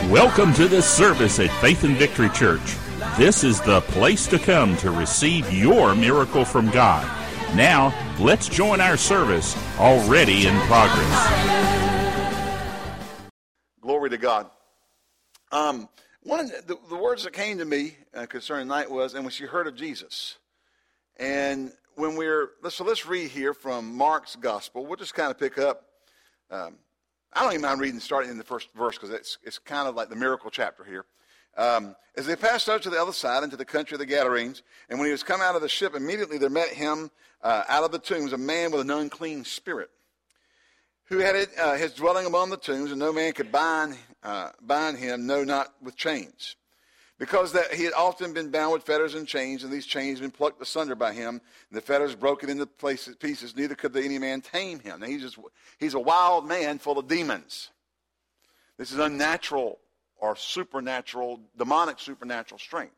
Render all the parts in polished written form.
Welcome to this service at Faith and Victory Church. This is the place to come to receive your miracle from God. Now, let's join our service already in progress. Glory to God. One of the words that came to me concerning tonight was, and when she heard of Jesus. And when let's read here from Mark's Gospel. We'll just kind of pick up. I don't even mind reading starting in the first verse because it's kind of like the miracle chapter here. As they passed over to the other side into the country of the Gadarenes, and when he was come out of the ship, immediately there met him out of the tombs a man with an unclean spirit, who had his dwelling among the tombs, and no man could bind him, no, not with chains. Because that he had often been bound with fetters and chains, and these chains had been plucked asunder by him, and the fetters broken into pieces, neither could any man tame him. Now he's a wild man full of demons. This is unnatural or supernatural, demonic supernatural strength.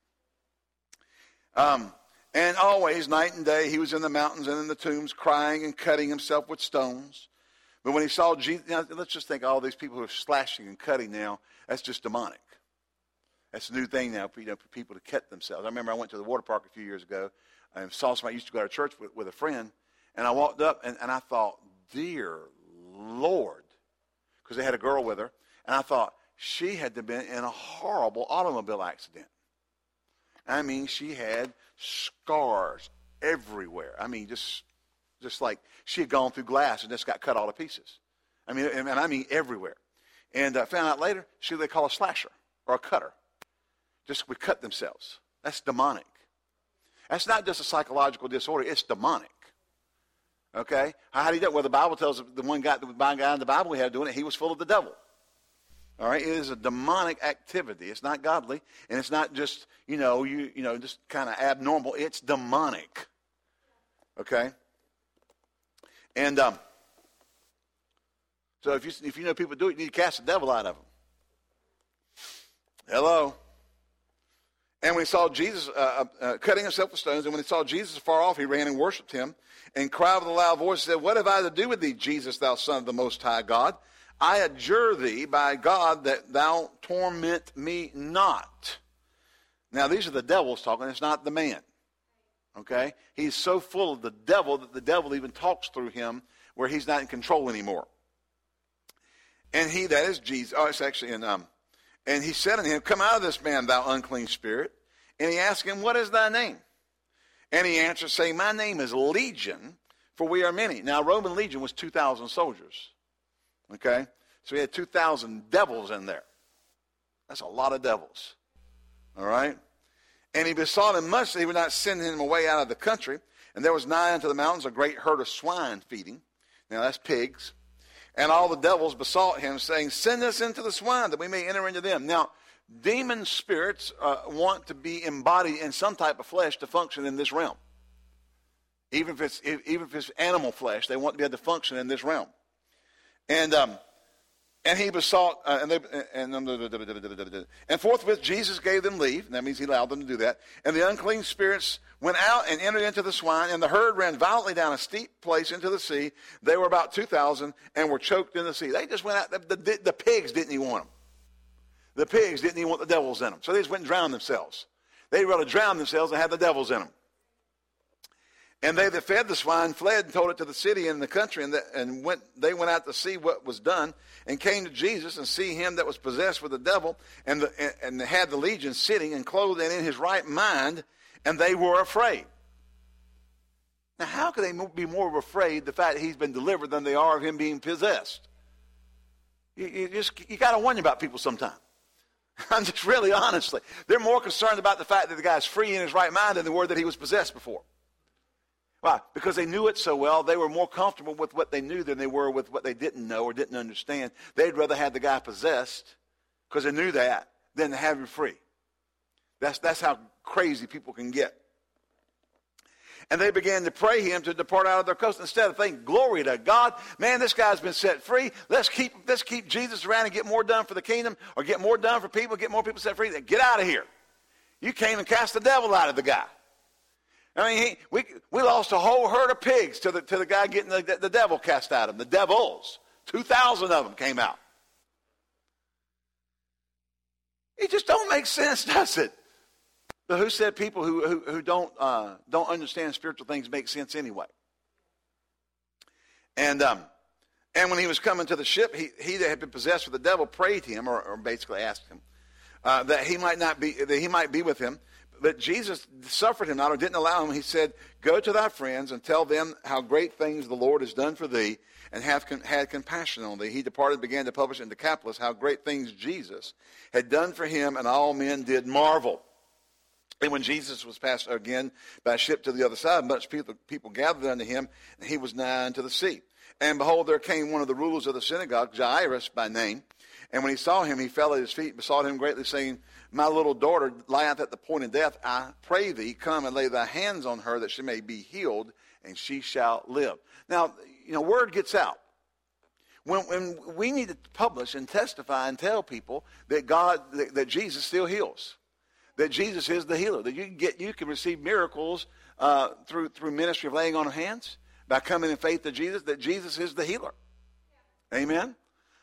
And always, night and day, he was in the mountains and in the tombs, crying and cutting himself with stones. But when he saw Jesus, now let's just think all these people who are slashing and cutting now, that's just demonic. That's a new thing now, for people to cut themselves. I remember I went to the water park a few years ago and saw somebody used to go to church with a friend, and I walked up and I thought, dear Lord, because they had a girl with her, and I thought she had been in a horrible automobile accident. I mean, she had scars everywhere. I mean, just like she had gone through glass and just got cut all to pieces. I mean everywhere. And I found out later, they call a slasher or a cutter. Just would cut themselves. That's demonic. That's not just a psychological disorder. It's demonic. Okay? How do you do it? Well, the Bible tells us the one guy in the Bible we had doing it, he was full of the devil. All right? It is a demonic activity. It's not godly, and it's not just, just kind of abnormal. It's demonic. Okay? And so if you know people do it, you need to cast the devil out of them. Hello? And when he saw Jesus cutting himself with stones, and when he saw Jesus far off, he ran and worshipped him, and cried with a loud voice, and said, "What have I to do with thee, Jesus, thou Son of the Most High God? I adjure thee by God that thou torment me not." Now, these are the devils talking. It's not the man. Okay? He's so full of the devil that the devil even talks through him where he's not in control anymore. And he, that is Jesus, it's actually in... And he said unto him, "Come out of this man, thou unclean spirit." And he asked him, "What is thy name?" And he answered, saying, "My name is Legion, for we are many." Now, Roman legion was 2,000 soldiers. Okay? So he had 2,000 devils in there. That's a lot of devils. All right? And he besought him much that he would not send him away out of the country. And there was nigh unto the mountains a great herd of swine feeding. Now, that's pigs. And all the devils besought him, saying, "Send us into the swine, that we may enter into them." Now, demon spirits want to be embodied in some type of flesh to function in this realm. Even if it's animal flesh, they want to be able to function in this realm. And he besought, and forthwith Jesus gave them leave. And that means he allowed them to do that. And the unclean spirits went out and entered into the swine, and the herd ran violently down a steep place into the sea. They were about 2,000 and were choked in the sea. They just went out. The pigs didn't even want them. The pigs didn't even want the devils in them. So they just went and drowned themselves. They'd rather drown themselves than have the devils in them. And they that fed the swine fled and told it to the city and the country, they went out to see what was done, and came to Jesus and see him that was possessed with the devil, and had the legion sitting and clothed and in his right mind, and they were afraid. Now, how could they be more afraid the fact that he's been delivered than they are of him being possessed? You got to wonder about people sometimes. I'm just really honestly. They're more concerned about the fact that the guy's free in his right mind than they were that he was possessed before. Why? Because they knew it so well, they were more comfortable with what they knew than they were with what they didn't know or didn't understand. They'd rather have the guy possessed, because they knew that, than to have him free. That's how crazy people can get. And they began to pray him to depart out of their coast. Instead of thinking, glory to God, man, this guy's been set free. Let's keep Jesus around and get more done for the kingdom, or get more done for people, get more people set free. Get out of here. You came and cast the devil out of the guy. I mean, we lost a whole herd of pigs to the guy getting the devil cast out of him. The devils. 2,000 of them came out. It just don't make sense, does it? But who said people who don't understand spiritual things make sense anyway? And when he was coming to the ship, he that had been possessed with the devil prayed him, or basically asked him, that he might be with him. But Jesus suffered him not, or didn't allow him. He said, "Go to thy friends and tell them how great things the Lord has done for thee, and had compassion on thee." He departed and began to publish in Decapolis how great things Jesus had done for him, and all men did marvel. And when Jesus was passed again by ship to the other side, much people gathered unto him, and he was nigh unto the sea. And behold, there came one of the rulers of the synagogue, Jairus by name. And when he saw him, he fell at his feet, besought him greatly, saying, "My little daughter lieth at the point of death. I pray thee, come and lay thy hands on her, that she may be healed, and she shall live." Now, word gets out. When we need to publish and testify and tell people that that Jesus still heals, that Jesus is the healer, that you can receive miracles through ministry of laying on of hands, by coming in faith to Jesus, that Jesus is the healer. Amen.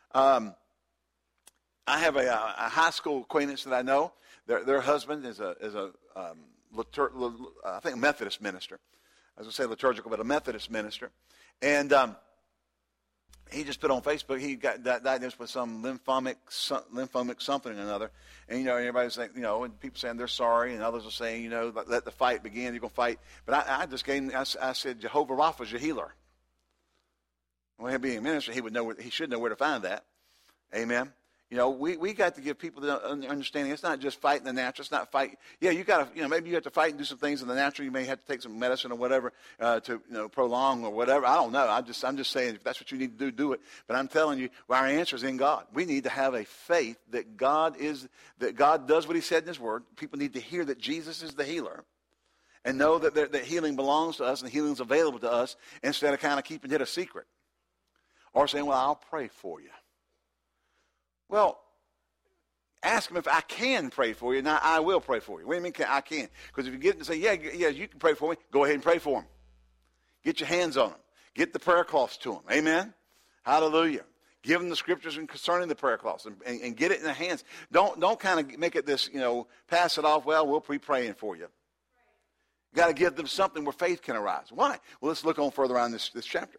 I have a high school acquaintance that I know. Their husband is a I think a Methodist minister. I was going to say liturgical, but a Methodist minister. And he just put on Facebook, he got diagnosed with some lymphomic something or another. And, everybody's saying, and people saying they're sorry, and others are saying, let the fight begin, you're going to fight. But I said, Jehovah Rapha is your healer. Well, him being a minister, he should know where to find that. Amen. We got to give people the understanding. It's not just fighting the natural. It's not fight. Yeah, you got to, maybe you have to fight and do some things in the natural. You may have to take some medicine or whatever to, prolong or whatever. I don't know. I'm just saying, if that's what you need to do it. But I'm telling you, our answer is in God. We need to have a faith that God does what he said in his word. People need to hear that Jesus is the healer, and know that healing belongs to us and healing is available to us, instead of kind of keeping it a secret, or saying, "Well, I'll pray for you." Well, ask him if I can pray for you. Now, I will pray for you. What do you mean I can? Because if you get and say, yeah, you can pray for me, go ahead and pray for him. Get your hands on him. Get the prayer cloths to him. Amen? Hallelujah. Give them the scriptures concerning the prayer cloths and get it in their hands. Don't kind of make it this, pass it off, well, we'll be praying for you. You got to give them something where faith can arise. Why? Well, let's look on further on this chapter.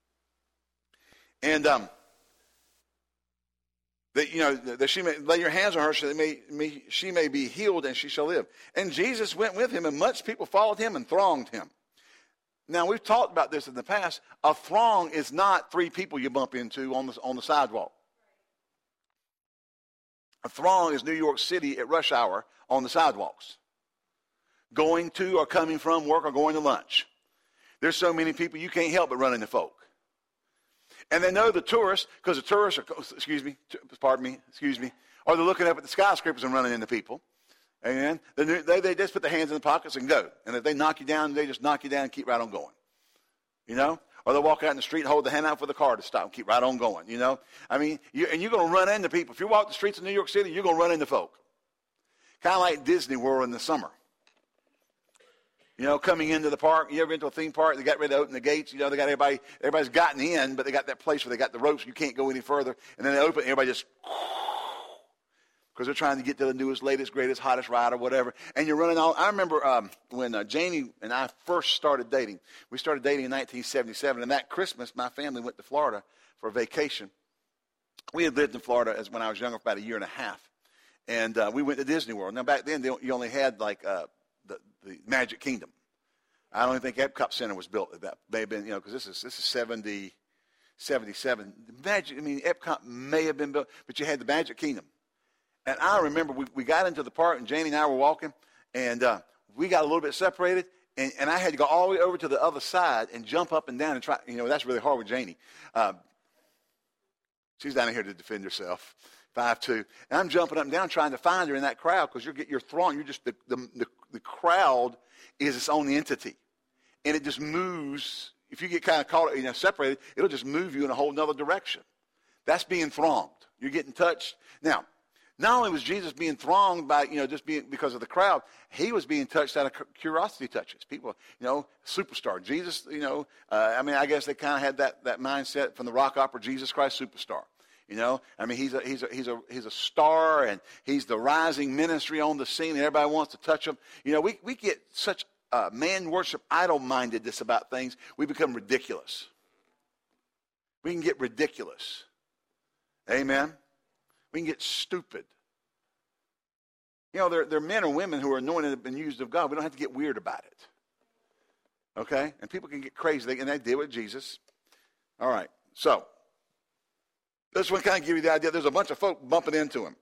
And that she may lay your hands on her, so that she may be healed, and she shall live. And Jesus went with him, and much people followed him and thronged him. Now, we've talked about this in the past. A throng is not 3 people you bump into on the sidewalk. A throng is New York City at rush hour on the sidewalks, going to or coming from work or going to lunch. There's so many people you can't help but run into folk. And they know the tourists, because the tourists are, or they're looking up at the skyscrapers and running into people. Amen. They just put their hands in the pockets and go. And if they knock you down, they just knock you down and keep right on going. Or they'll walk out in the street and hold the hand out for the car to stop and keep right on going. I mean, you're going to run into people. If you walk the streets of New York City, you're going to run into folk. Kind of like Disney World in the summer. Coming into the park. You ever been to a theme park? They got ready to open the gates. They got everybody's gotten in, but they got that place where they got the ropes. You can't go any further. And then they open, and everybody just, because they're trying to get to the newest, latest, greatest, hottest ride or whatever. And you're running on. I remember when Janie and I first started dating. We started dating in 1977, and that Christmas, my family went to Florida for a vacation. We had lived in Florida when I was younger, for about a year and a half. And we went to Disney World. Now, back then, you only had like the Magic Kingdom. I don't even think Epcot Center was built at that. May have been, because this is 77. Epcot may have been built, but you had the Magic Kingdom. And I remember we got into the park, and Janie and I were walking, and we got a little bit separated, and I had to go all the way over to the other side and jump up and down and try. That's really hard with Janie. She's down here to defend herself. 5'2", and I'm jumping up and down trying to find her in that crowd, because you're thrown. You're just the crowd is its own entity, and it just moves. If you get kind of caught, separated, it'll just move you in a whole nother direction. That's being thronged. You're getting touched. Now, not only was Jesus being thronged by just being because of the crowd, he was being touched out of curiosity touches. People, superstar Jesus. I guess they kind of had that mindset from the rock opera, Jesus Christ Superstar. You know, I mean, he's a star, and he's the rising ministry on the scene, and everybody wants to touch him. You know, we get such man worship, idol-mindedness about things, we become ridiculous. We can get ridiculous. Amen? We can get stupid. You know, there are men or women who are anointed and used of God. We don't have to get weird about it. Okay? And people can get crazy, and they did with Jesus. All right, so this one kind of give you the idea. There's a bunch of folk bumping into him.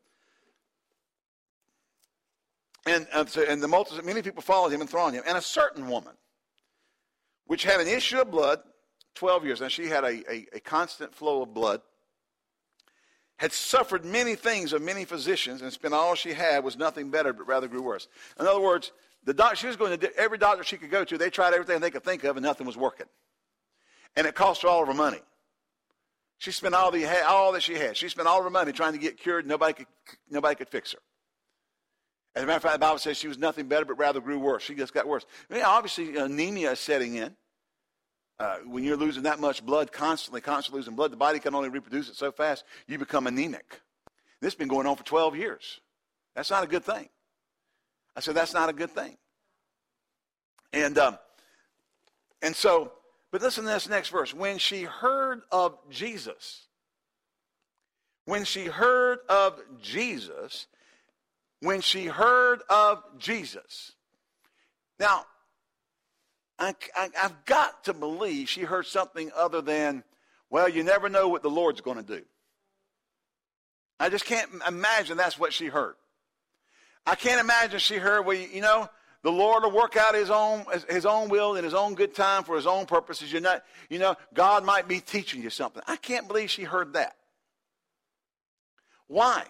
And the multitude, many people followed him and thronged him. And a certain woman, which had an issue of blood, 12 years, and she had a constant flow of blood, had suffered many things of many physicians, and spent all she had, was nothing better, but rather grew worse. In other words, she was going to every doctor she could go to. They tried everything they could think of, and nothing was working. And it cost her all of her money. She spent all that she had. She spent all of her money trying to get cured. Nobody could fix her. As a matter of fact, the Bible says she was nothing better, but rather grew worse. She just got worse. I mean, obviously, anemia is setting in. When you're losing that much blood, constantly losing blood, the body can only reproduce it so fast, you become anemic. This has been going on for 12 years. That's not a good thing. I said, that's not a good thing. And so, but listen to this next verse. When she heard of Jesus, Now, I've got to believe she heard something other than, well, you never know what the Lord's going to do. I just can't imagine that's what she heard. I can't imagine she heard, well, you know, the Lord will work out his own will in his own good time for his own purposes. God might be teaching you something. I can't believe she heard that. Why?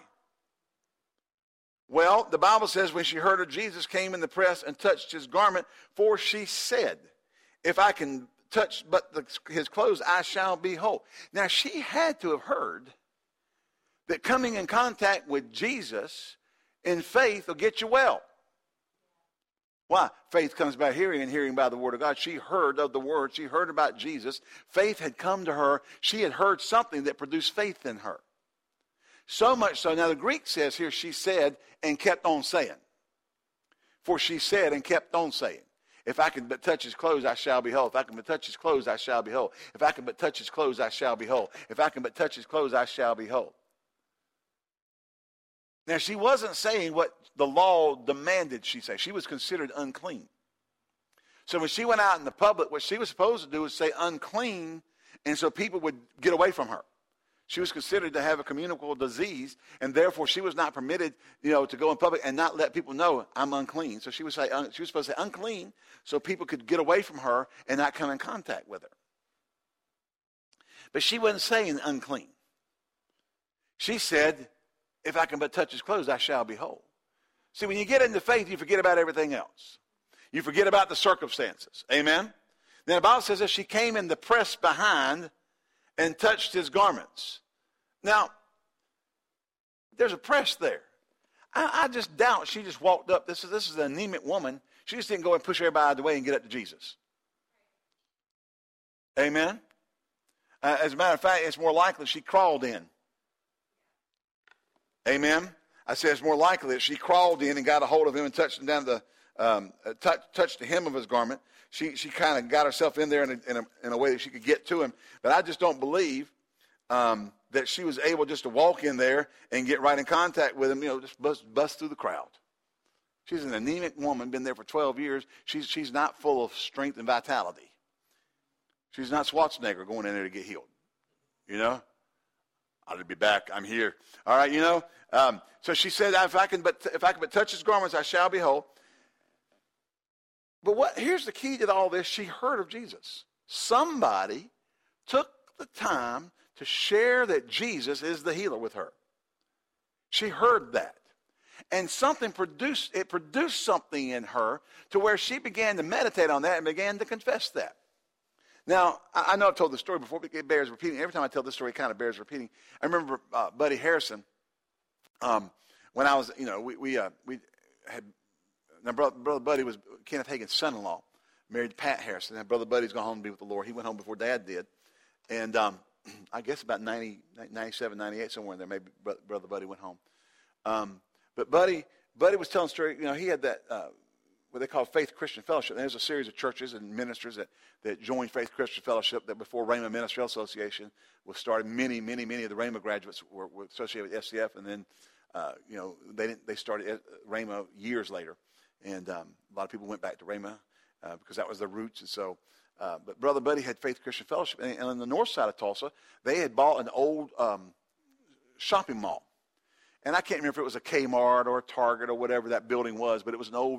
Well, the Bible says when she heard of Jesus, came in the press and touched his garment, for she said, if I can touch but his clothes, I shall be whole. Now, she had to have heard that coming in contact with Jesus in faith will get you well. Why? Faith comes by hearing, and hearing by the word of God. She heard of the word. She heard about Jesus. Faith had come to her. She had heard something that produced faith in her. So much so, now the Greek says here, she said and kept on saying. For she said and kept on saying, if I can but touch his clothes, I shall be whole. If I can but touch his clothes, I shall be whole. If I can but touch his clothes, I shall be whole. If I can but touch his clothes, I shall be whole. Now, she wasn't saying what the law demanded she say. She was considered unclean. So when she went out in the public, what she was supposed to do was say unclean, and so people would get away from her. She was considered to have a communicable disease, and therefore she was not permitted, to go in public and not let people know I'm unclean. So she was supposed to say unclean, so people could get away from her and not come in contact with her. But she wasn't saying unclean. She said, if I can but touch his clothes, I shall be whole. See, when you get into faith, you forget about everything else. You forget about the circumstances. Amen? Then the Bible says that she came in the press behind and touched his garments. Now, there's a press there. I just doubt she just walked up. This is an anemic woman. She just didn't go and push everybody out of the way and get up to Jesus. Amen? As a matter of fact, it's more likely she crawled in. Amen? I said it's more likely that she crawled in and got a hold of him and touched him down to touched the hem of his garment. She kind of got herself in there in a way that she could get to him. But I just don't believe that she was able just to walk in there and get right in contact with him, just bust through the crowd. She's an anemic woman, been there for 12 years. She's not full of strength and vitality. She's not Schwarzenegger going in there to get healed. I'll be back. I'm here. All right, So she said, if I can but touch his garments, I shall be whole. But here's the key to all this. She heard of Jesus. Somebody took the time to share that Jesus is the healer with her. She heard that. And it produced something in her to where she began to meditate on that and began to confess that. Now, I know I've told the story before, but it bears repeating. Every time I tell this story, it kind of bears repeating. I remember Buddy Harrison, when I was, we had, my brother Buddy was Kenneth Hagin's son-in-law, married to Pat Harrison. And Brother Buddy's gone home to be with the Lord. He went home before Dad did. And I guess about 97, 98, somewhere in there. Maybe Brother Buddy went home. But Buddy was telling a story. He had that what they call Faith Christian Fellowship. And there's a series of churches and ministers that joined Faith Christian Fellowship that before Rhema Ministerial Association was started. Many of the Rhema graduates were associated with FCF, and then they started Rhema years later. And a lot of people went back to Rhema because that was their roots. And so, but Brother Buddy had Faith Christian Fellowship. And on the north side of Tulsa, they had bought an old shopping mall. And I can't remember if it was a Kmart or a Target or whatever that building was, but it was an old,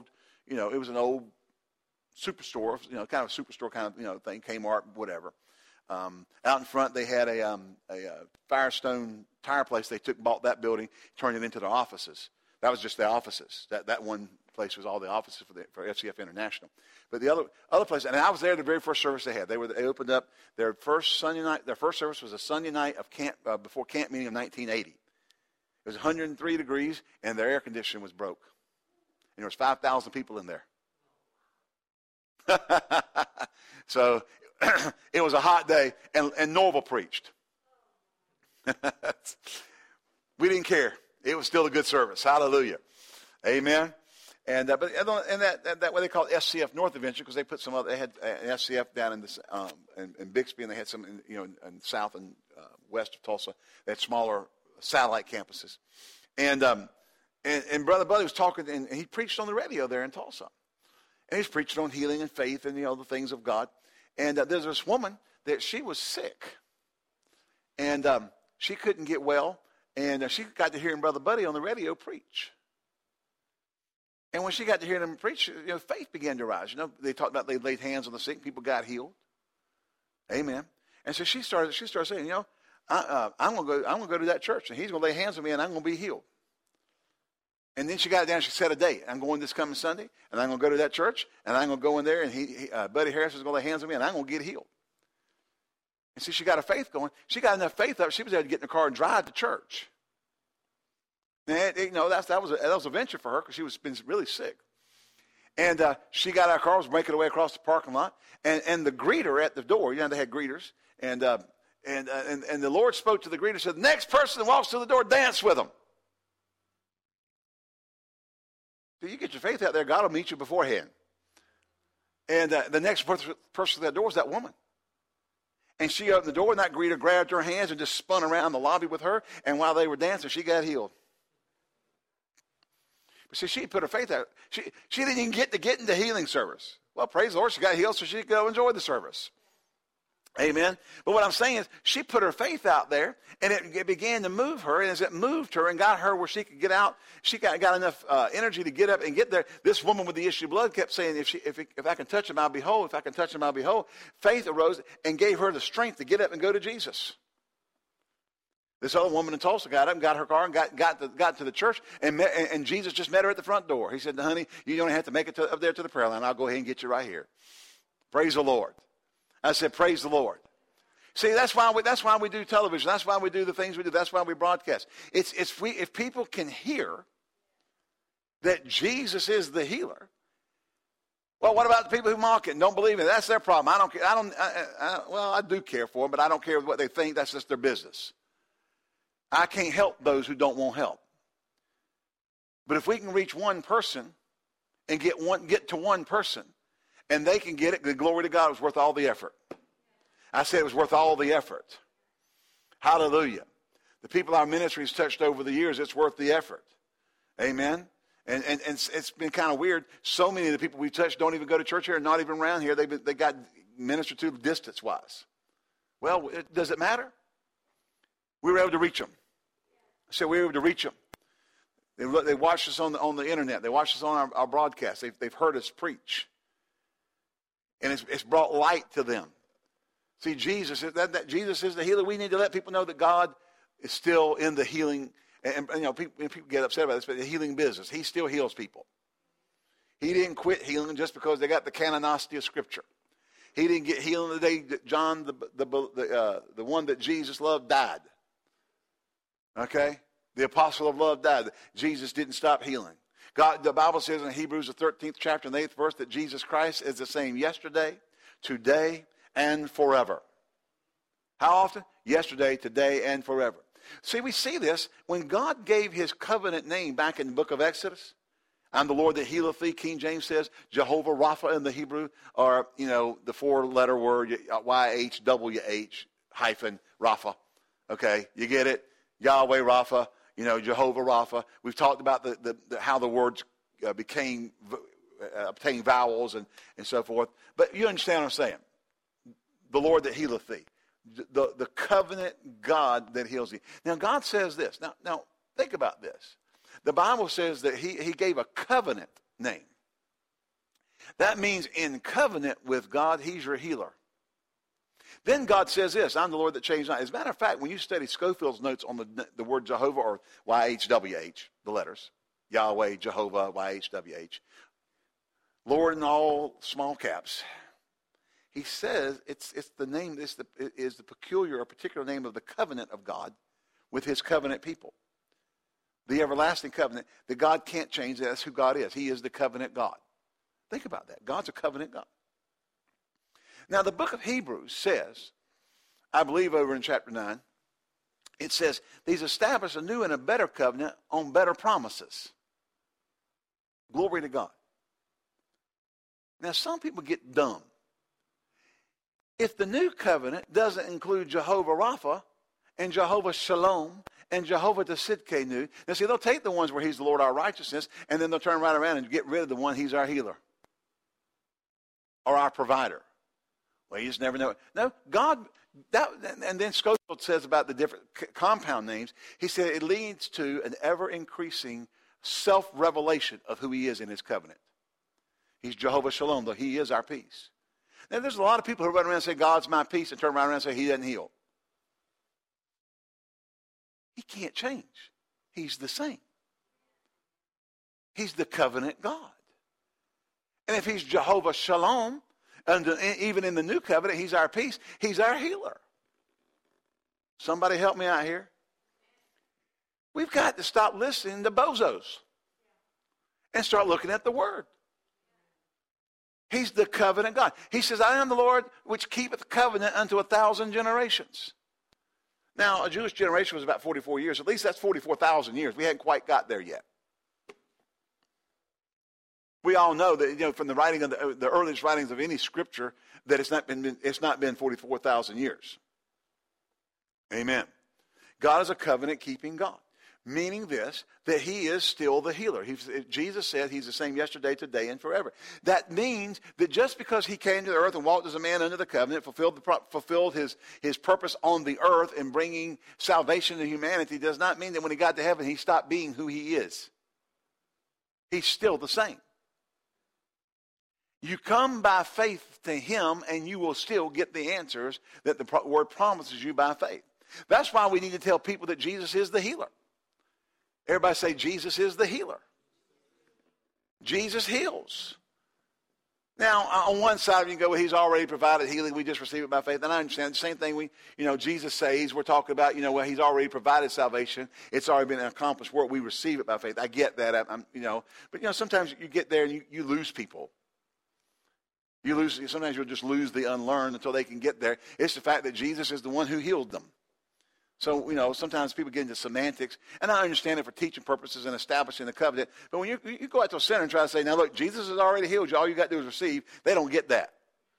superstore, kind of a superstore kind of, thing, Kmart, whatever. Out in front, they had a Firestone tire place. They bought that building, turned it into their offices. That was just the offices. That one place was all the offices for FCF International. But the other place, and I was there the very first service they had. They opened up their first Sunday night. Their first service was a Sunday night of camp before camp meeting of 1980. It was 103 degrees, and their air conditioning was broke. And there was 5,000 people in there. So it was a hot day, and Norval preached. We didn't care. It was still a good service. Hallelujah. Amen. And but that way they call it SCF North eventually because they put some other. They had an SCF down in Bixby, and they had some in south and west of Tulsa. They had smaller satellite campuses, and Brother Buddy was talking, and he preached on the radio there in Tulsa, and he's preaching on healing and faith and the things of God. And there's this woman that she was sick, and she couldn't get well, and she got to hearing Brother Buddy on the radio preach. And when she got to hear him preach, faith began to rise. They talked about they laid hands on the sick, people got healed. Amen. And so she started saying, I'm going to go to that church, and he's going to lay hands on me, and I'm going to be healed. And then she got it down. She set a date. I'm going this coming Sunday, and I'm going to go to that church, and I'm going to go in there, and Buddy Harris is going to lay hands on me, and I'm going to get healed. And see, she got her faith going. She got enough faith up. She was able to get in the car and drive to church. And that was a venture for her because she was been really sick. And she got out of her car, was making her way across the parking lot, and the greeter at the door. They had greeters, and the Lord spoke to the greeter, said, "The next person that walks through the door, dance with them." So you get your faith out there, God will meet you beforehand. And the next person to that door was that woman. And she opened the door, and that greeter grabbed her hands and just spun around the lobby with her. And while they were dancing, she got healed. But see, she put her faith out. She didn't even get into healing service. Well, praise the Lord, she got healed so she could go enjoy the service. Amen. But what I'm saying is she put her faith out there, and it began to move her. And as it moved her and got her where she could get out, she got enough energy to get up and get there. This woman with the issue of blood kept saying, if I can touch him, I'll be whole. If I can touch him, I'll be whole. Faith arose and gave her the strength to get up and go to Jesus. This other woman in Tulsa got up and got her car and got to the church, and Jesus just met her at the front door. He said, "Honey, you don't have to make it up there to the prayer line. I'll go ahead and get you right here." Praise the Lord. I said, praise the Lord. See, that's why we do television. That's why we do the things we do. That's why we broadcast. If people can hear that Jesus is the healer. Well, what about the people who mock it and don't believe it? That's their problem. I don't care. I do care for them, but I don't care what they think. That's just their business. I can't help those who don't want help. But if we can reach one person and get to one person, and they can get it, the glory to God was worth all the effort. I said it was worth all the effort. Hallelujah. The people our ministry has touched over the years, it's worth the effort. Amen. And it's been kind of weird. So many of the people we've touched don't even go to church here, not even around here. They got ministered to distance-wise. Well, does it matter? We were able to reach them. I said we were able to reach them. They watched us on the internet. They watched us on our broadcast. They've heard us preach. And it's brought light to them. See, Jesus is the healer. We need to let people know that God is still in the healing. And people get upset about this, but the healing business. He still heals people. He didn't quit healing just because they got the canonicity of Scripture. He didn't get healing the day that John, the one that Jesus loved, died. Okay? The apostle of love died. Jesus didn't stop healing. The Bible says in Hebrews, the 13th chapter and the 8th verse, that Jesus Christ is the same yesterday, today, and forever. How often? Yesterday, today, and forever. See, we see this when God gave his covenant name back in the book of Exodus. I'm the Lord that healeth thee, King James says. Jehovah Rapha in the Hebrew, or, the four-letter word, YHWH hyphen Rapha. Okay, you get it? Yahweh Rapha, Jehovah Rapha. We've talked about how the words obtained vowels and so forth. But you understand what I'm saying. The Lord that healeth thee. The covenant God that heals thee. Now, God says this. Now think about this. The Bible says that he gave a covenant name. That means in covenant with God, he's your healer. Then God says this, I'm the Lord that changed not. As a matter of fact, when you study Schofield's notes on the word Jehovah, or YHWH, the letters, Yahweh, Jehovah, YHWH, Lord in all small caps, he says it's the name, is the peculiar or particular name of the covenant of God with his covenant people. The everlasting covenant that God can't change. That's who God is. He is the covenant God. Think about that. God's a covenant God. Now, the book of Hebrews says, I believe over in chapter 9, it says, he's established a new and a better covenant on better promises. Glory to God. Now, some people get dumb. If the new covenant doesn't include Jehovah Rapha and Jehovah Shalom and Jehovah Tsidkenu, now see, they'll take the ones where he's the Lord our righteousness, and then they'll turn right around and get rid of the one he's our healer or our provider. Well, you just never know. No, God, and then Schofield says about the different compound names, he said it leads to an ever-increasing self-revelation of who he is in his covenant. He's Jehovah Shalom, though he is our peace. Now, there's a lot of people who run around and say, God's my peace, and turn around and say, he doesn't heal. He can't change. He's the same. He's the covenant God. And if he's Jehovah Shalom, and even in the new covenant, he's our peace, he's our healer. Somebody help me out here. We've got to stop listening to bozos and start looking at the Word. He's the covenant God. He says, I am the Lord which keepeth covenant unto 1,000 generations. Now, a Jewish generation was about 44 years. At least that's 44,000 years. We hadn't quite got there yet. We all know that, from the writing of the earliest writings of any scripture, that it's not been 44,000 years. Amen. God is a covenant-keeping God, meaning this, that he is still the healer. Jesus said he's the same yesterday, today, and forever. That means that just because he came to the earth and walked as a man under the covenant, fulfilled his purpose on the earth in bringing salvation to humanity, does not mean that when he got to heaven, he stopped being who he is. He's still the same. You come by faith to him, and you will still get the answers that the word promises you by faith. That's why we need to tell people that Jesus is the healer. Everybody say, Jesus is the healer. Jesus heals. Now, on one side, you can go, well, he's already provided healing. We just receive it by faith. And I understand the same thing Jesus saves. We're talking about, he's already provided salvation. It's already been an accomplished work. We receive it by faith. I get that. But sometimes you get there and you lose people. Sometimes you'll just lose the unlearned until they can get there. It's the fact that Jesus is the one who healed them. So, sometimes people get into semantics, and I understand it for teaching purposes and establishing the covenant. But when you go out to a center and try to say, now look, Jesus has already healed you, all you got to do is receive, they don't get that.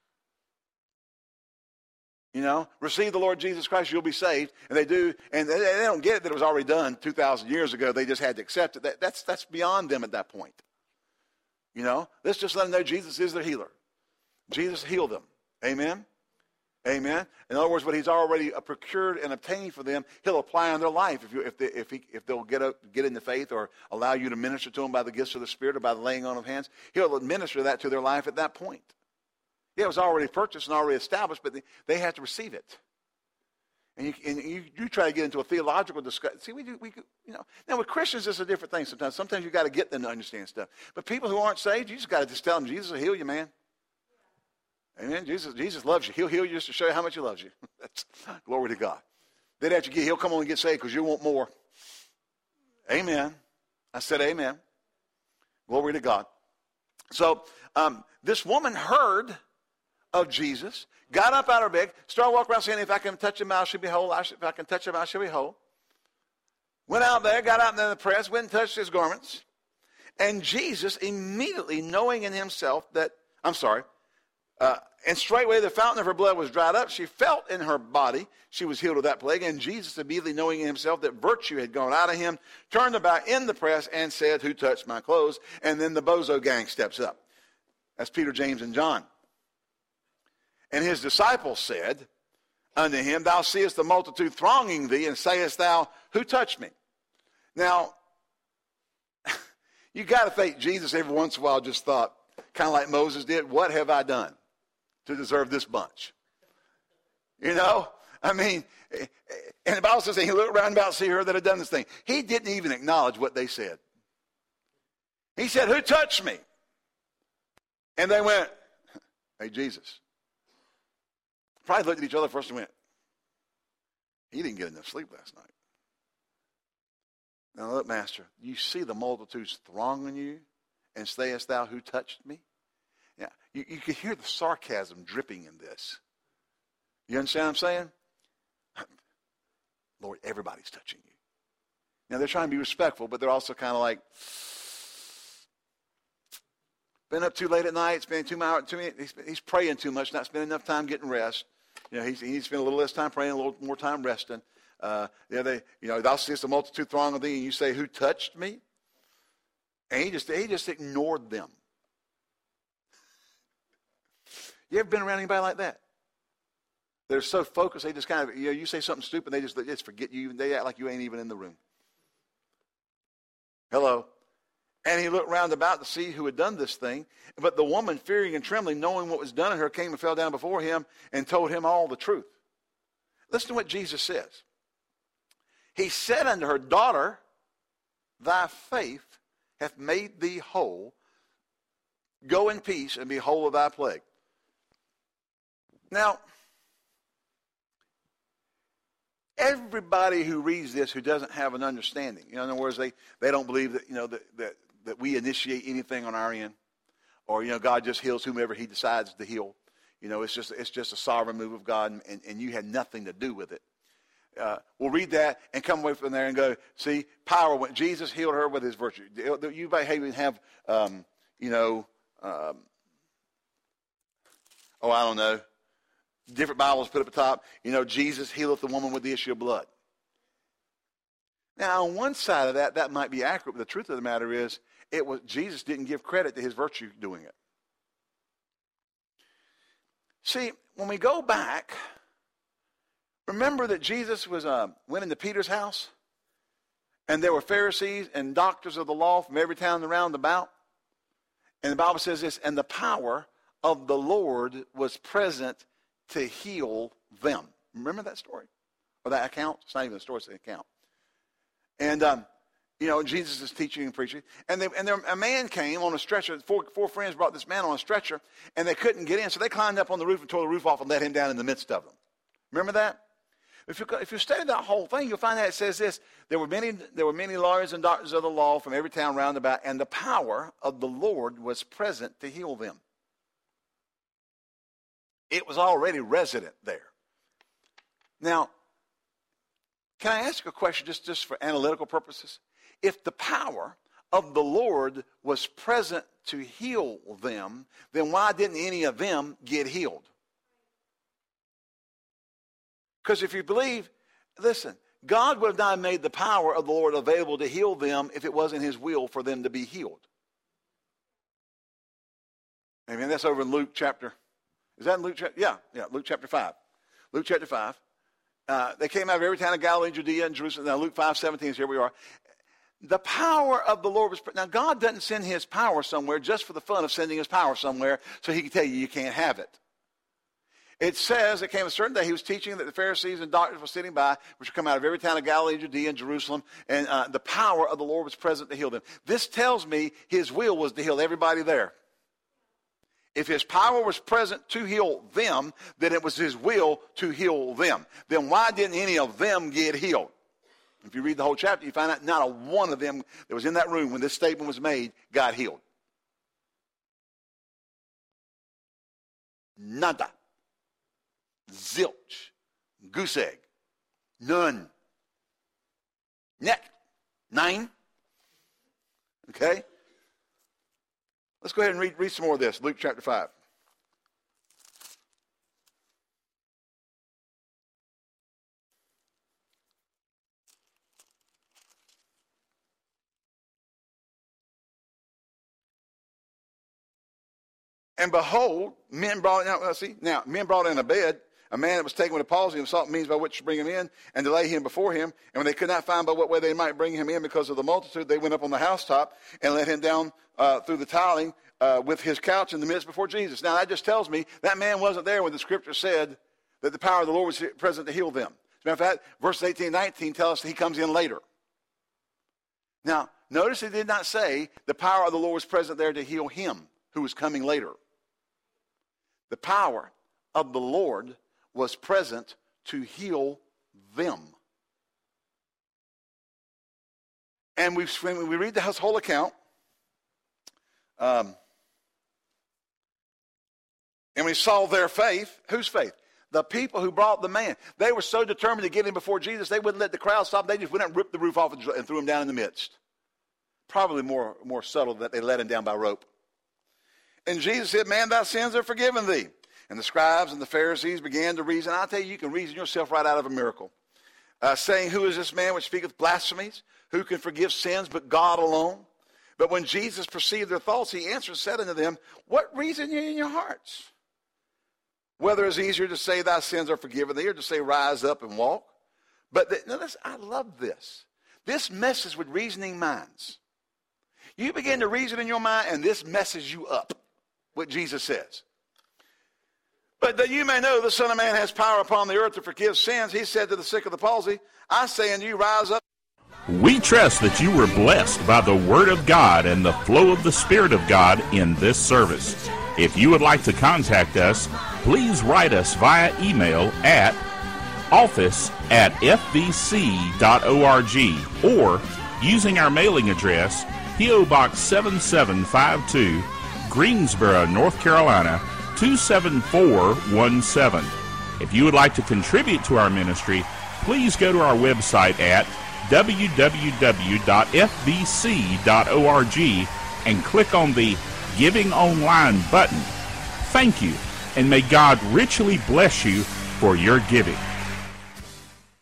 Receive the Lord Jesus Christ, you'll be saved. And they do, and they don't get it that it was already done 2,000 years ago. They just had to accept it. That's beyond them at that point. Let's just let them know Jesus is their healer. Jesus healed them. Amen? Amen. In other words, what he's already procured and obtained for them, he'll apply on their life if they'll get into faith or allow you to minister to them by the gifts of the Spirit or by the laying on of hands. He'll administer that to their life at that point. Yeah, it was already purchased and already established, but they have to receive it. And you try to get into a theological discussion. See, now with Christians, it's a different thing sometimes. Sometimes you got to get them to understand stuff. But people who aren't saved, you just got to just tell them Jesus will heal you, man. Amen. Jesus loves you. He'll heal you just to show you how much he loves you. That's glory to God. Then after he'll come on and get saved because you want more. Amen. I said amen. Glory to God. So this woman heard of Jesus, got up out of bed, started walking around saying, if I can touch him, I shall be whole. If I can touch him, I shall be whole. Went out there, got out in the press, went and touched his garments. And Jesus immediately, knowing in himself that, and straightway the fountain of her blood was dried up. She felt in her body she was healed of that plague. And Jesus, immediately knowing in himself that virtue had gone out of him, turned about in the press and said, who touched my clothes? And then the bozo gang steps up. That's Peter, James, and John. And his disciples said unto him, thou seest the multitude thronging thee, and sayest thou, who touched me? Now, you got to think Jesus every once in a while just thought, kind of like Moses did, what have I done to deserve this bunch? You know? I mean, and the Bible says that he looked around about to see her that had done this thing. He didn't even acknowledge what they said. He said, who touched me? And they went, hey, Jesus. Probably looked at each other first and went, he didn't get enough sleep last night. Now look, Master, you see the multitudes thronging you, and sayest thou, who touched me? Yeah, you can hear the sarcasm dripping in this. You understand what I'm saying? Lord, everybody's touching you. Now they're trying to be respectful, but they're also kind of like, been up too late at night, spending 2 hours, he's praying too much, not spending enough time getting rest. You know, he needs to spend a little less time praying, a little more time resting. Thou seest the multitude throng of thee, and you say, who touched me? And he just ignored them. You ever been around anybody like that? They're so focused, they just kind of, you say something stupid, they just forget you, and they act like you ain't even in the room. Hello. And he looked round about to see who had done this thing. But the woman, fearing and trembling, knowing what was done in her, came and fell down before him and told him all the truth. Listen to what Jesus says. He said unto her, daughter, thy faith hath made thee whole. Go in peace and be whole of thy plague. Now, everybody who reads this who doesn't have an understanding, in other words, they don't believe that, that we initiate anything on our end, or, God just heals whomever he decides to heal. It's just a sovereign move of God, and you had nothing to do with it. We'll read that and come away from there and go, see, power, when Jesus healed her with his virtue. You may even have, I don't know, different Bibles put up at the top, Jesus healeth the woman with the issue of blood. Now, on one side of that might be accurate, but the truth of the matter is, Jesus didn't give credit to his virtue doing it. See, when we go back, remember that Jesus went into Peter's house, and there were Pharisees and doctors of the law from every town around about. And the Bible says this, and the power of the Lord was present to heal them. Remember that story? Or that account? It's not even a story, it's an account. And, Jesus is teaching and preaching. And a man came on a stretcher. Four friends brought this man on a stretcher, and they couldn't get in. So they climbed up on the roof and tore the roof off and let him down in the midst of them. Remember that? If you study that whole thing, you'll find that it says this. There were many lawyers and doctors of the law from every town round about, and the power of the Lord was present to heal them. It was already resident there. Now, can I ask a question just for analytical purposes? If the power of the Lord was present to heal them, then why didn't any of them get healed? Because if you believe, listen, God would have not made the power of the Lord available to heal them if it wasn't his will for them to be healed. Amen. That's over in Luke chapter. Is that in Luke chapter? Yeah, Luke chapter 5. Luke chapter 5. They came out of every town of Galilee, Judea, and Jerusalem. Now Luke 5:17 is here we are. The power of the Lord was... Now God doesn't send his power somewhere just for the fun of sending his power somewhere so he can tell you can't have it. It says it came a certain day he was teaching that the Pharisees and doctors were sitting by, which would come out of every town of Galilee, Judea, and Jerusalem, and the power of the Lord was present to heal them. This tells me his will was to heal everybody there. If his power was present to heal them, then it was his will to heal them. Then why didn't any of them get healed? If you read the whole chapter, you find out not a one of them that was in that room when this statement was made got healed. Nada. Zilch. Goose egg. None. Neck. 9. Okay? Let's go ahead and read some more of this. Luke chapter 5. And behold, men brought in a bed, a man that was taken with a palsy, and sought means by which to bring him in, and to lay him before him. And when they could not find by what way they might bring him in because of the multitude, they went up on the housetop and let him down through the tiling with his couch in the midst before Jesus. Now, that just tells me that man wasn't there when the scripture said that the power of the Lord was present to heal them. As a matter of fact, verses 18 and 19 tell us that he comes in later. Now, notice it did not say the power of the Lord was present there to heal him, who was coming later. The power of the Lord was present to heal them. And when we read the whole account, and we saw their faith. Whose faith? The people who brought the man. They were so determined to get him before Jesus, they wouldn't let the crowd stop. They just went out and ripped the roof off and threw him down in the midst. Probably more subtle that they let him down by rope. And Jesus said, man, thy sins are forgiven thee. And the scribes and the Pharisees began to reason. I'll tell you, you can reason yourself right out of a miracle. Saying, who is this man which speaketh blasphemies? Who can forgive sins but God alone? But when Jesus perceived their thoughts, he answered and said unto them, what reason ye in your hearts? Whether it's easier to say thy sins are forgiven thee, or to say rise up and walk. But I love this. This messes with reasoning minds. You begin to reason in your mind, and this messes you up, what Jesus says. But that you may know the Son of Man has power upon the earth to forgive sins, he said to the sick of the palsy, I say unto you, rise up. We trust that you were blessed by the Word of God and the flow of the Spirit of God in this service. If you would like to contact us, please write us via email at office@fbc.org or using our mailing address, P.O. Box 7752, Greensboro, North Carolina, 27417. If you would like to contribute to our ministry, please go to our website at www.fbc.org and click on the Giving Online button. Thank you, and may God richly bless you for your giving.